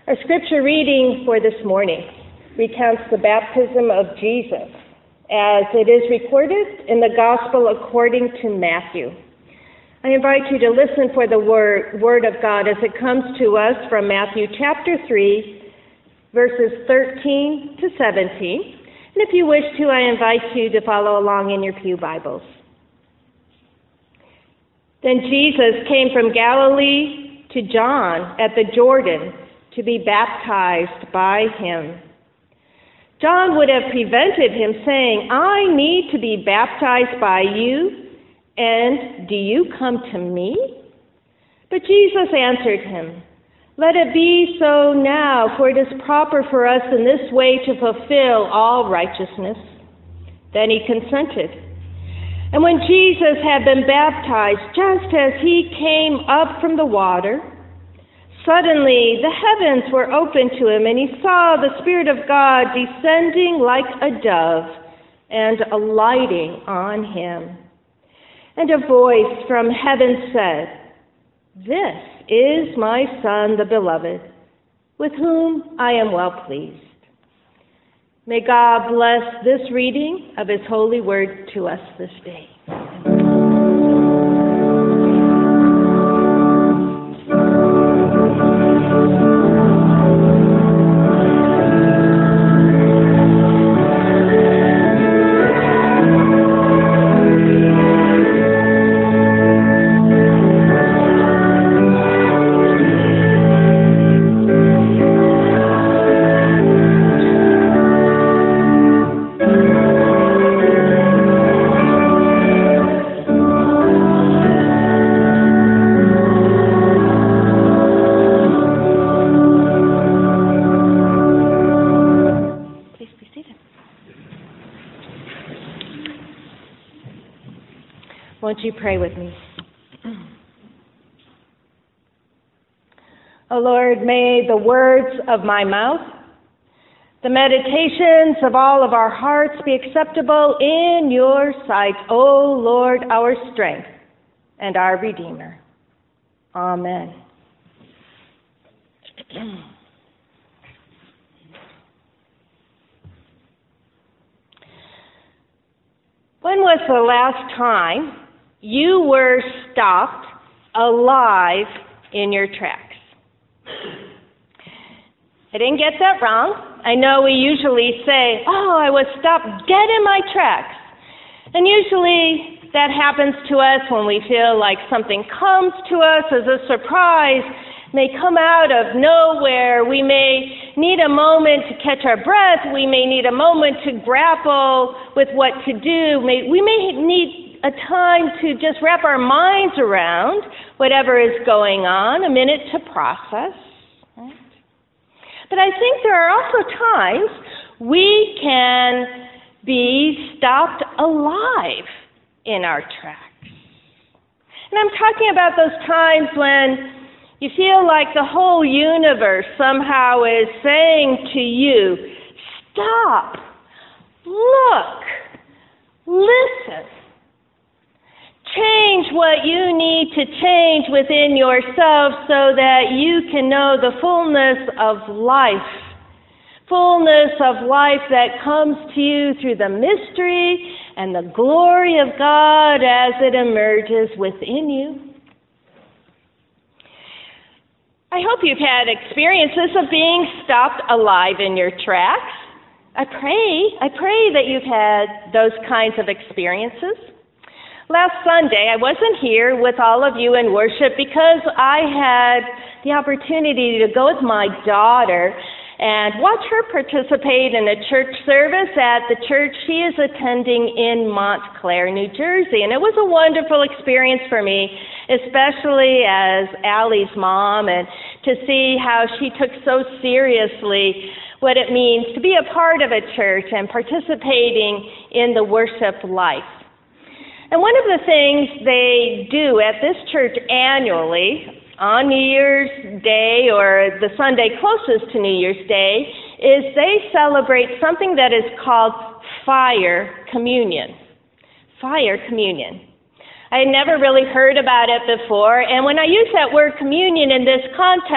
Our scripture reading for this morning recounts the baptism of Jesus as it is recorded in the Gospel according to Matthew. I invite you to listen for the word of God as it comes to us from Matthew chapter 3, verses 13 to 17. And if you wish to, I invite you to follow along in your pew Bibles. Then Jesus came from Galilee to John at the Jordan to be baptized by him. John would have prevented him, saying, "I need to be baptized by you, and do you come to me?" But Jesus answered him, "Let it be so now, for it is proper for us in this way to fulfill all righteousness." Then he consented. And when Jesus had been baptized, just as he came up from the water, suddenly the heavens were opened to him, and he saw the Spirit of God descending like a dove and alighting on him. And a voice from heaven said, "This is my Son, the Beloved, with whom I am well pleased." May God bless this reading of his holy word to us this day. Won't you pray with me? O Lord, may the words of my mouth, the meditations of all of our hearts be acceptable in your sight, O Lord, our strength and our Redeemer. Amen. When was the last time you were stopped alive in your tracks? I didn't get that wrong. I know we usually say, "Oh, I was stopped dead in my tracks." And usually that happens to us when we feel like something comes to us as a surprise, may come out of nowhere. We may need a moment to catch our breath. We may need a moment to grapple with what to do. We may need a time to just wrap our minds around whatever is going on, a minute to process. Right? But I think there are also times we can be stopped alive in our tracks. And I'm talking about those times when you feel like the whole universe somehow is saying to you, "Stop, look, listen. Change what you need to change within yourself so that you can know the fullness of life that comes to you through the mystery and the glory of God as it emerges within you." I hope you've had experiences of being stopped alive in your tracks. I pray that you've had those kinds of experiences. Last Sunday, I wasn't here with all of you in worship because I had the opportunity to go with my daughter and watch her participate in a church service at the church she is attending in Montclair, New Jersey. And it was a wonderful experience for me, especially as Allie's mom, and to see how she took so seriously what it means to be a part of a church and participating in the worship life. And one of the things they do at this church annually on New Year's Day or the Sunday closest to New Year's Day is they celebrate something that is called Fire Communion. Fire Communion. I had never really heard about it before, and when I use that word communion in this context,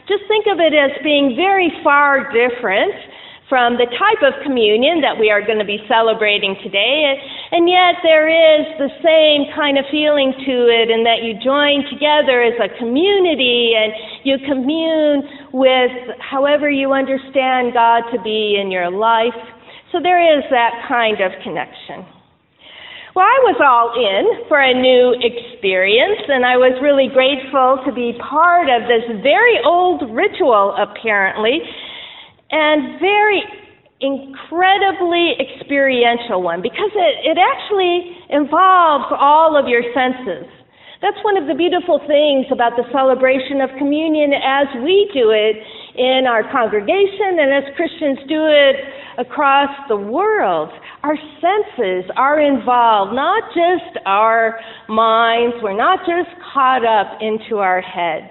just think of it as being very far different from the type of communion that we are going to be celebrating today, and yet there is the same kind of feeling to it, in that you join together as a community and you commune with however you understand God to be in your life. So there is that kind of connection. Well, I was all in for a new experience, and I was really grateful to be part of this very old ritual, apparently, and very incredibly experiential one, because it actually involves all of your senses. That's one of the beautiful things about the celebration of communion as we do it in our congregation and as Christians do it across the world. Our senses are involved, not just our minds. We're not just caught up into our heads.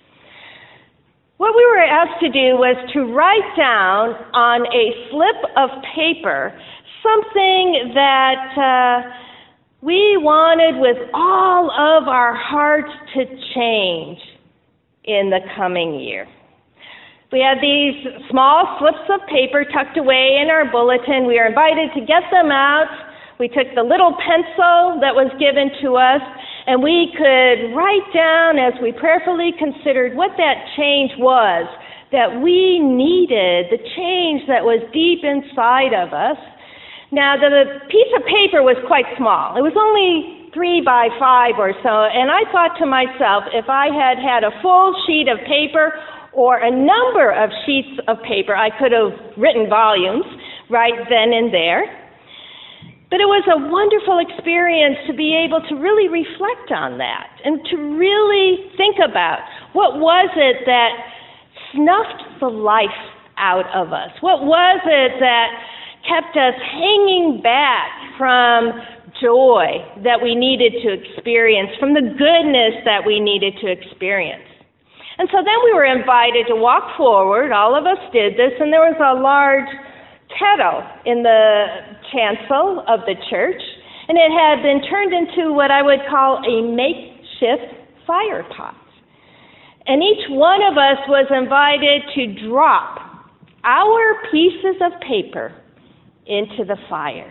What we were asked to do was to write down on a slip of paper something that we wanted with all of our hearts to change in the coming year. We had these small slips of paper tucked away in our bulletin. We were invited to get them out. We took the little pencil that was given to us, and we could write down as we prayerfully considered what that change was that we needed, the change that was deep inside of us. Now, the piece of paper was quite small. It was only 3 by 5 or so, and I thought to myself, if I had had a full sheet of paper or a number of sheets of paper, I could have written volumes right then and there. But it was a wonderful experience to be able to really reflect on that and to really think about what was it that snuffed the life out of us? What was it that kept us hanging back from joy that we needed to experience, from the goodness that we needed to experience? And so then we were invited to walk forward. All of us did this, and there was a large kettle in the chancel of the church, and it had been turned into what I would call a makeshift fire pot. And each one of us was invited to drop our pieces of paper into the fire.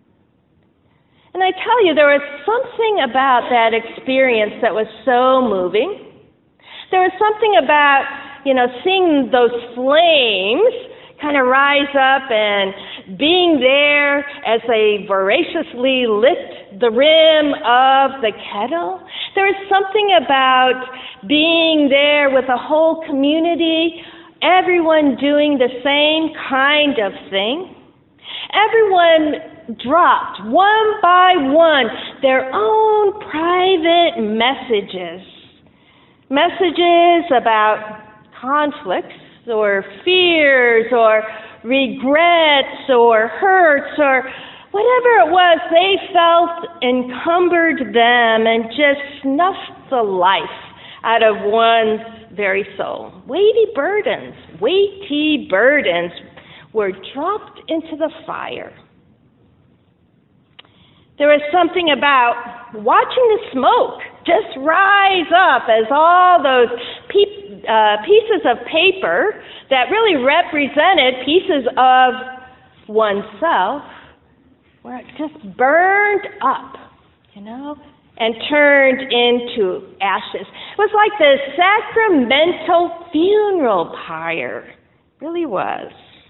And I tell you, there was something about that experience that was so moving. There was something about, seeing those flames kind of rise up and being there as they voraciously lit the rim of the kettle. There was something about being there with a whole community, everyone doing the same kind of thing. Everyone dropped, one by one, their own private messages. Messages about conflicts or fears or regrets or hurts or whatever it was they felt encumbered them and just snuffed the life out of one's very soul. Weighty burdens were dropped into the fire. There was something about watching the smoke just rise up as all those pieces of paper that really represented pieces of oneself were just burned up, and turned into ashes. It was like the sacramental funeral pyre. It really was.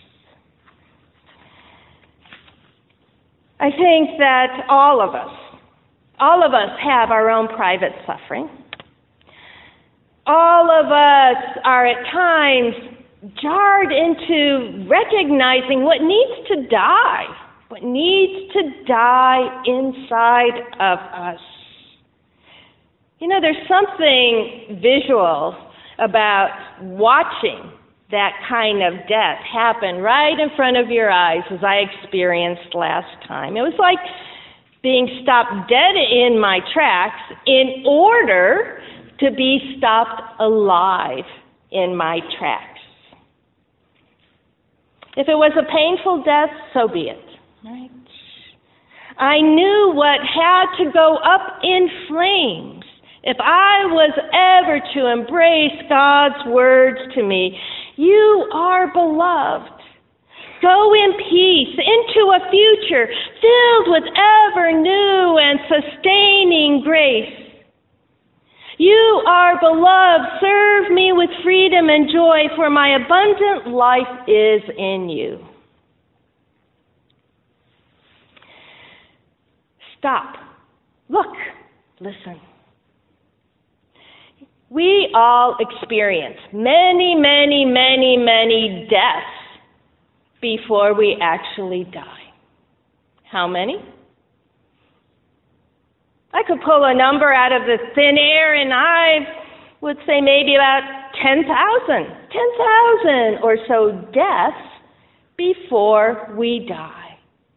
I think that all of us have our own private suffering. All of us are at times jarred into recognizing what needs to die inside of us. There's something visual about watching that kind of death happen right in front of your eyes, as I experienced last time. It was like being stopped dead in my tracks in order to be stopped alive in my tracks. If it was a painful death, so be it. Right? I knew what had to go up in flames if I was ever to embrace God's words to me, you are beloved. Go in peace into a future filled with ever new and sustaining grace. You are beloved. Serve me with freedom and joy, for my abundant life is in you. Stop. Look. Listen. We all experience many, many, many, many deaths before we actually die. How many? I could pull a number out of the thin air, and I would say maybe about 10,000 or so deaths before we die.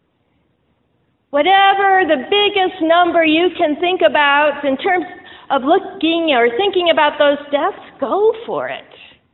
Whatever the biggest number you can think about in terms of looking or thinking about those deaths, go for it.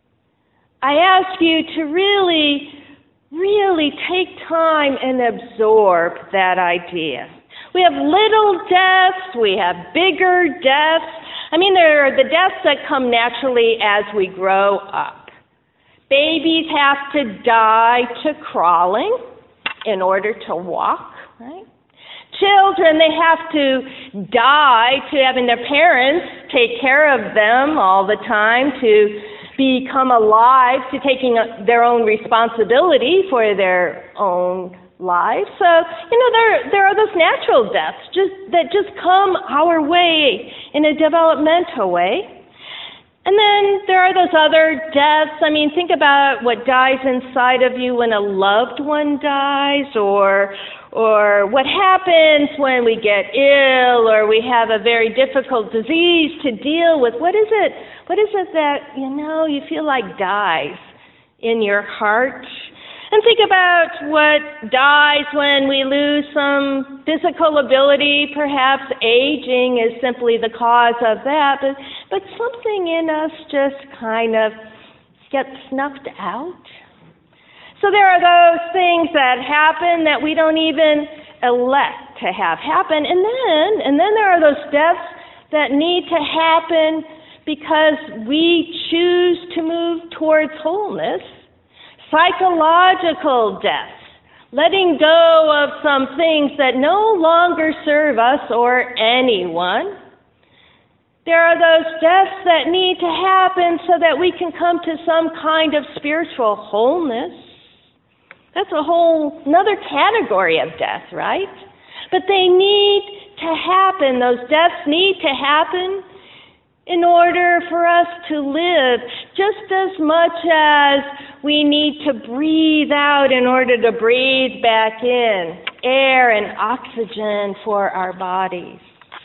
I ask you to really take time and absorb that idea. We have little deaths, we have bigger deaths. I mean, there are the deaths that come naturally as we grow up. Babies have to die to crawling in order to walk, right? Children, they have to die to having their parents take care of them all the time, to become alive, to taking their own responsibility for their own lives. So, there are those natural deaths that just come our way in a developmental way. And then there are those other deaths. I mean, think about what dies inside of you when a loved one dies, or what happens when we get ill, or we have a very difficult disease to deal with. What is it that, you feel like dies in your heart? And think about what dies when we lose some physical ability. Perhaps aging is simply the cause of that, but something in us just kind of gets snuffed out. So there are those things that happen that we don't even elect to have happen. And then there are those deaths that need to happen because we choose to move towards wholeness. Psychological deaths, letting go of some things that no longer serve us or anyone. There are those deaths that need to happen so that we can come to some kind of spiritual wholeness. That's a whole another category of death, right? But they need to happen. Those deaths need to happen in order for us to live, just as much as we need to breathe out in order to breathe back in air and oxygen for our bodies.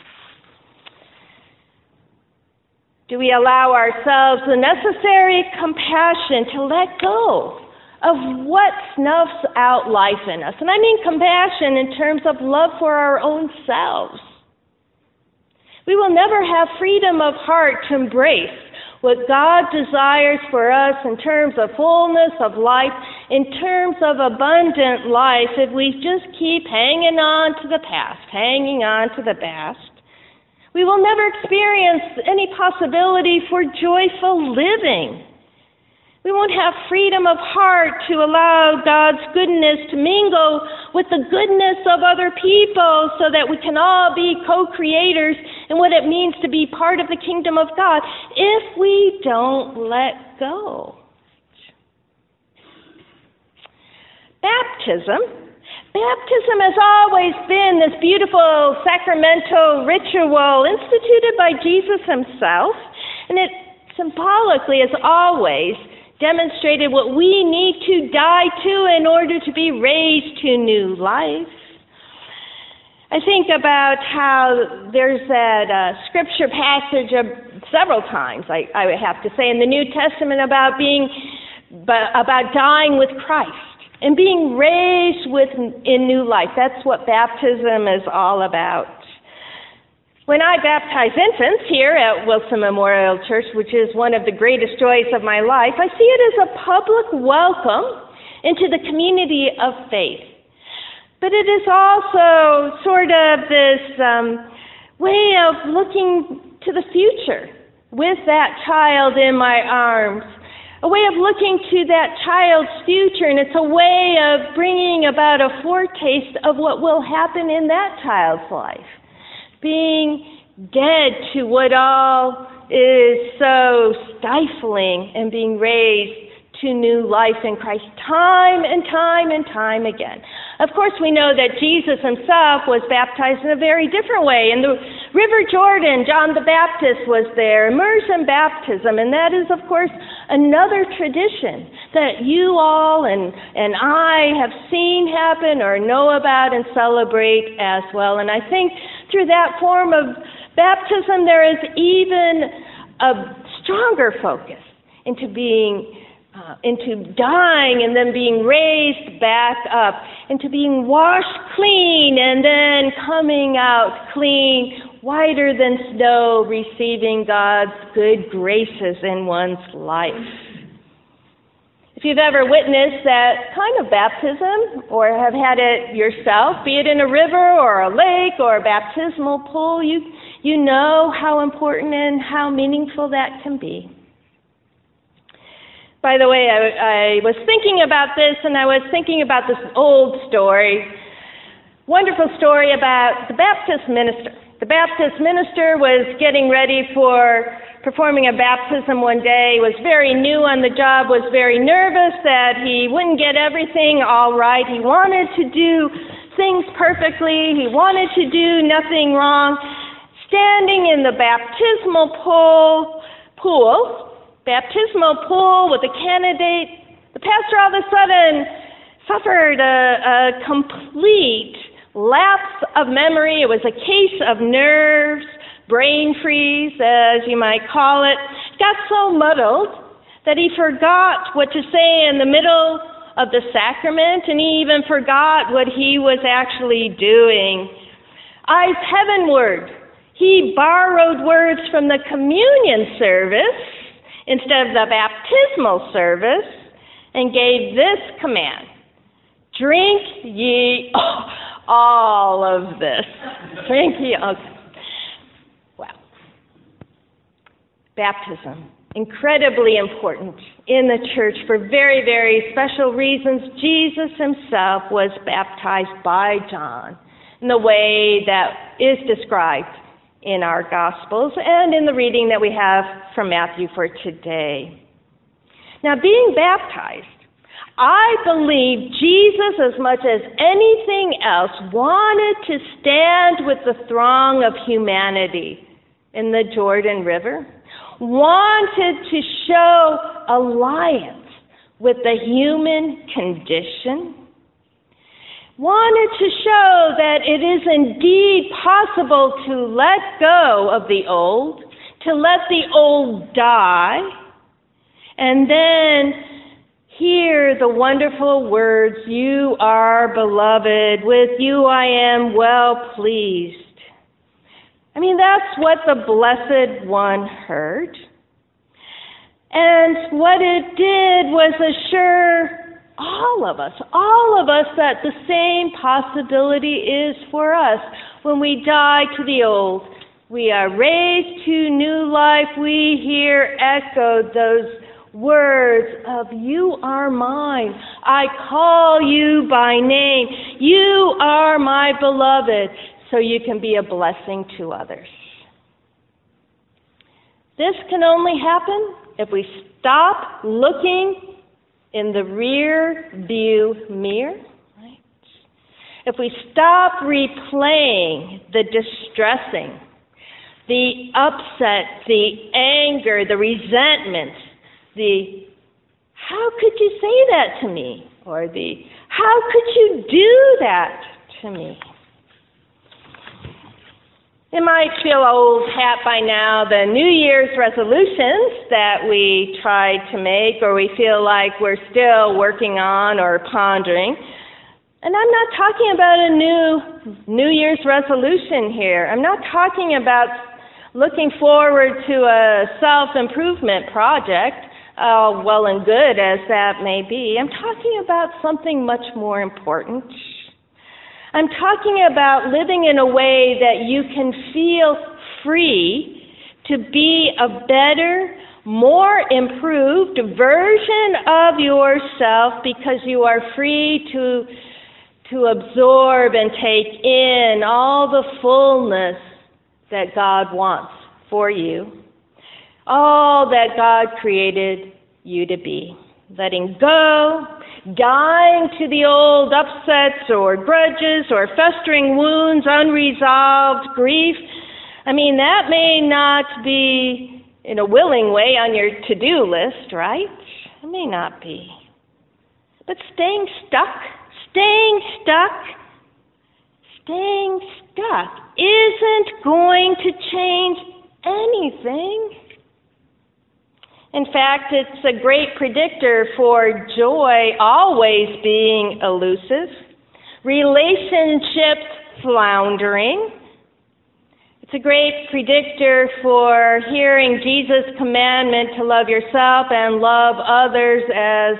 Do we allow ourselves the necessary compassion to let go of what snuffs out life in us? And I mean compassion in terms of love for our own selves. We will never have freedom of heart to embrace what God desires for us in terms of fullness of life, in terms of abundant life, if we just keep hanging on to the past. We will never experience any possibility for joyful living. We won't have freedom of heart to allow God's goodness to mingle with the goodness of other people so that we can all be co-creators in what it means to be part of the kingdom of God if we don't let go. Baptism has always been this beautiful sacramental ritual instituted by Jesus himself, and it symbolically has always demonstrated what we need to die to in order to be raised to new life. I think about how there's that scripture passage of several times, I would have to say, in the New Testament about dying with Christ and being raised in new life. That's what baptism is all about. When I baptize infants here at Wilson Memorial Church, which is one of the greatest joys of my life, I see it as a public welcome into the community of faith. But it is also sort of this way of looking to the future with that child in my arms, a way of looking to that child's future, and it's a way of bringing about a foretaste of what will happen in that child's life. Being dead to what all is so stifling and being raised to new life in Christ time and time and time again. Of course, we know that Jesus himself was baptized in a very different way. In the River Jordan, John the Baptist was there, immersion baptism, and that is, of course, another tradition that you all and I have seen happen or know about and celebrate as well. And I think through that form of baptism, there is even a stronger focus into dying and then being raised back up, into being washed clean and then coming out clean, whiter than snow, receiving God's good graces in one's life. If you've ever witnessed that kind of baptism or have had it yourself, be it in a river or a lake or a baptismal pool, you know how important and how meaningful that can be. By the way, I was thinking about this, and I was thinking about this old story, wonderful story about the Baptist minister. The Baptist minister was getting ready for performing a baptism one day, was very new on the job, was very nervous that he wouldn't get everything all right. He wanted to do things perfectly. He wanted to do nothing wrong. Standing in the baptismal pool with a candidate, the pastor all of a sudden suffered a complete lapse of memory. It was a case of nerves, brain freeze, as you might call it. Got so muddled that he forgot what to say in the middle of the sacrament, and he even forgot what he was actually doing. Eyes heavenward, he borrowed words from the communion service instead of the baptismal service, and gave this command: drink ye all of this. Drink ye all. Well, baptism, incredibly important in the church for very, very special reasons. Jesus himself was baptized by John in the way that is described in our Gospels and in the reading that we have from Matthew for today. Now, being baptized, I believe Jesus, as much as anything else, wanted to stand with the throng of humanity in the Jordan River, wanted to show alliance with the human condition, wanted to show that it is indeed possible to let go of the old, to let the old die, and then hear the wonderful words, "You are beloved, with you I am well pleased." I mean, that's what the Blessed One heard. And what it did was assure all of us that the same possibility is for us. When we die to the old, we are raised to new life. We hear echoed those words of, "You are mine. I call you by name. You are my beloved," so you can be a blessing to others. This can only happen if we stop looking in the rear view mirror, right? If we stop replaying the distressing, the upset, the anger, the resentment, the "how could you say that to me?" or the "how could you do that to me?" It might feel old hat by now, the New Year's resolutions that we try to make or we feel like we're still working on or pondering. And I'm not talking about a New Year's resolution here. I'm not talking about looking forward to a self-improvement project, well and good as that may be. I'm talking about something much more important. I'm talking about living in a way that you can feel free to be a better, more improved version of yourself because you are free to absorb and take in all the fullness that God wants for you, all that God created you to be. Letting go, dying to the old upsets or grudges or festering wounds, unresolved grief. That may not be in a willing way on your to-do list, right? It may not be. But staying stuck isn't going to change anything. In fact, it's a great predictor for joy always being elusive, relationships floundering. It's a great predictor for hearing Jesus' commandment to love yourself and love others as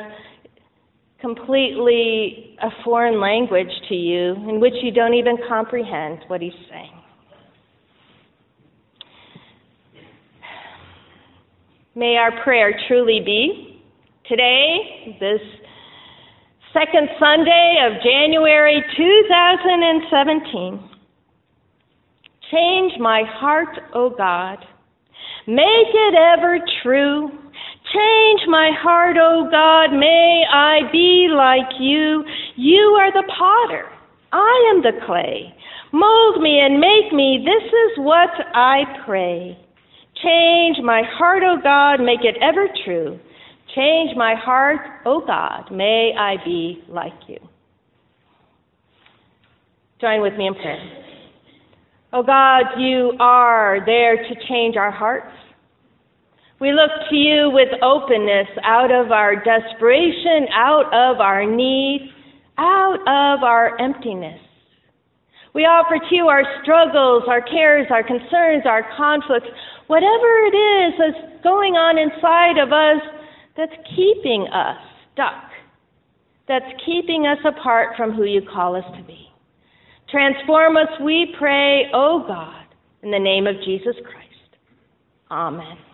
completely a foreign language to you, in which you don't even comprehend what he's saying. May our prayer truly be today, this second Sunday of January 2017. Change my heart, O God. Make it ever true. Change my heart, O God. May I be like you. You are the potter. I am the clay. Mold me and make me. This is what I pray. Change my heart, O God, make it ever true. Change my heart, O God, may I be like you. Join with me in prayer. O God, you are there to change our hearts. We look to you with openness out of our desperation, out of our need, out of our emptiness. We offer to you our struggles, our cares, our concerns, our conflicts, whatever it is that's going on inside of us that's keeping us stuck, that's keeping us apart from who you call us to be. Transform us, we pray, O God, in the name of Jesus Christ. Amen.